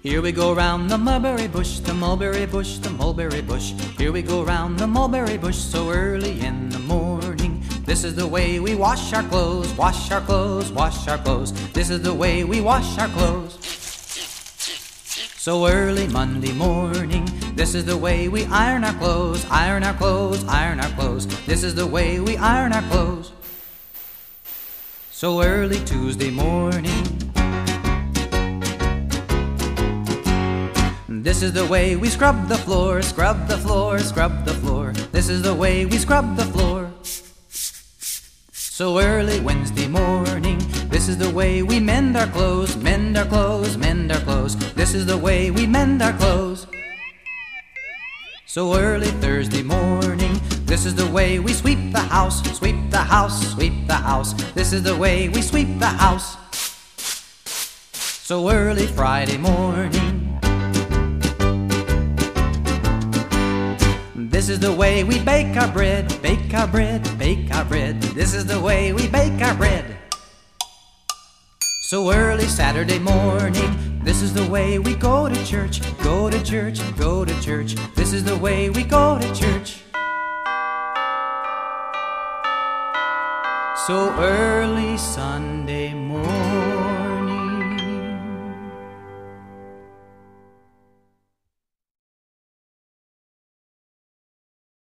Here we go round the mulberry bush, the mulberry bush, the mulberry bush. Here we go round the mulberry bush so early in the morning. This is the way we wash our clothes, wash our clothes, wash our clothes. This is the way we wash our clothes. So early Monday morning, this is the way we iron our clothes, iron our clothes, iron our clothes. This is the way we iron our clothes. So early Tuesday morning, this is the way we scrub the floor, scrub the floor, scrub the floor. This is the way we scrub the floor. So early Wednesday morning, this is the way we mend our clothes, mend our clothes, mend our clothes. This is the way we mend our clothes. So early Thursday morning, this is the way we sweep the house, sweep the house, sweep the house. This is the way we sweep the house. So early Friday morning, this is the way we bake our bread, bake our bread, bake our bread. This is the way we bake our bread. So early Saturday morning, this is the way we go to church, go to church, go to church. This is the way we go to church. So early Sunday morning,